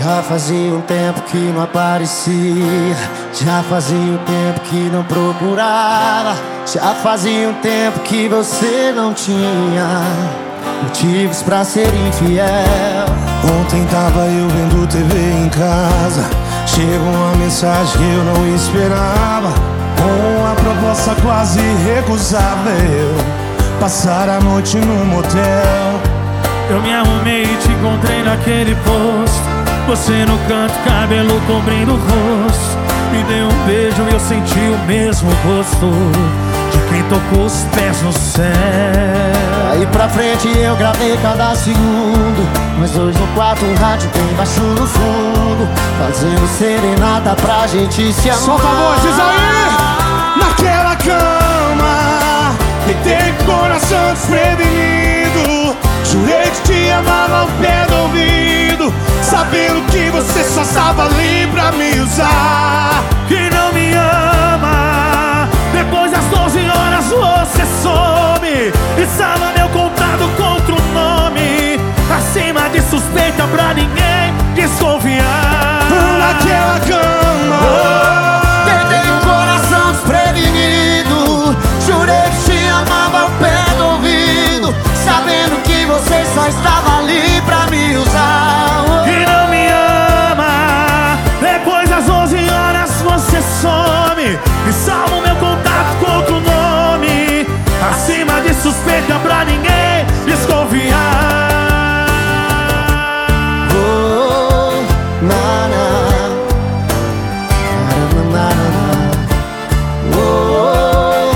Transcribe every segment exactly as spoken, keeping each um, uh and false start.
Já fazia um tempo que não aparecia, já fazia um tempo que não procurava, já fazia um tempo que você não tinha motivos pra ser infiel. Ontem tava eu vendo T V em casa, chegou uma mensagem que eu não esperava, com uma proposta quase irrecusável: passar a noite no motel. Eu me arrumei e te encontrei naquele posto, você no canto, cabelo cobrindo o rosto. Me deu um beijo e eu senti o mesmo gosto de quem tocou os pés no céu. Aí pra frente eu gravei cada segundo, nós dois no quarto, um rádio bem baixo no fundo, fazendo serenata pra gente se amar. Solta a voz, diz aí! Naquela cama, deitei com o coração desprevenido, jurei que te amava ao pé do ouvido, sabendo que você só estava ali pra me usar. Que não me ama, depois das doze horas você some e salva meu contato contra o nome, acima de suspeita pra ninguém desconfiar. Naquela cama, deitei o coração desprevenido, jurei que te amava ao pé do ouvido, sabendo que você só estava ali pra me usar. Que não me ama, depois das onze horas você some e salva o meu contato contra o nome, acima de suspeita pra ninguém desconfiar. Oh, na, na, na, na, na. Oh,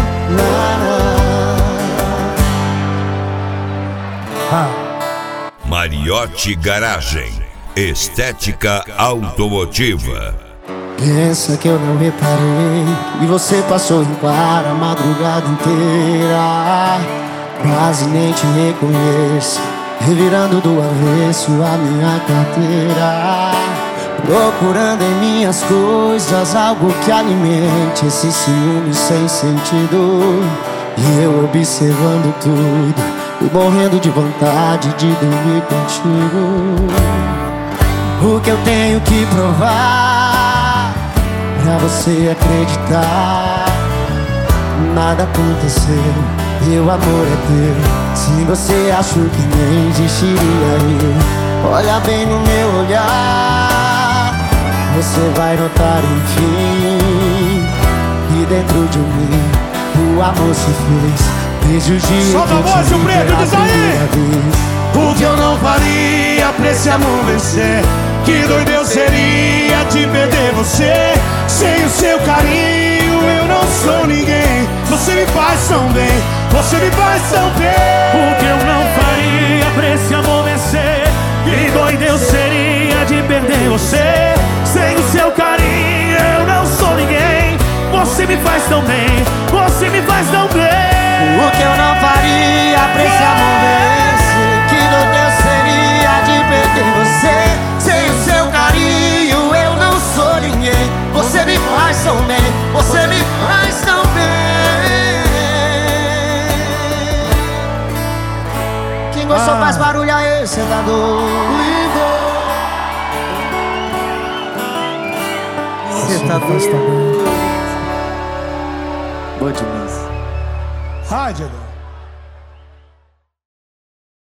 na, na. Mariotti Garagem, estética automotiva. Pensa que eu não reparei e você passou em claro a madrugada inteira, quase nem te reconheço, revirando do avesso a minha carteira, procurando em minhas coisas algo que alimente esse ciúme sem sentido. E eu observando tudo e morrendo de vontade de dormir contigo. O que eu tenho que provar pra você acreditar? Nada aconteceu, meu amor é teu. Se você achou que nem existiria eu, olha bem no meu olhar, você vai notar enfim que dentro de mim o amor se fez. Desde o dia solta a voz, o preto, diz aí! O que eu não faria pra esse amor vencer? Que doido eu seria de perder você. Sem o seu carinho eu não sou ninguém. Você me faz tão bem, você me faz tão bem. O que eu não faria pra esse amor vencer? Que doido eu seria de perder você. Sem o seu carinho eu não sou ninguém. Você me faz tão bem, você me faz tão bem. O que eu não faria pra esse amor vencer? Que doido eu seria de perder você. Sem o seu carinho eu não sou ninguém. Você me faz tão bem, você me faz tão bem. Quem gostou faz barulho aí, cê tá doido. Cê tá doido. Boa demais. Ai, Diego.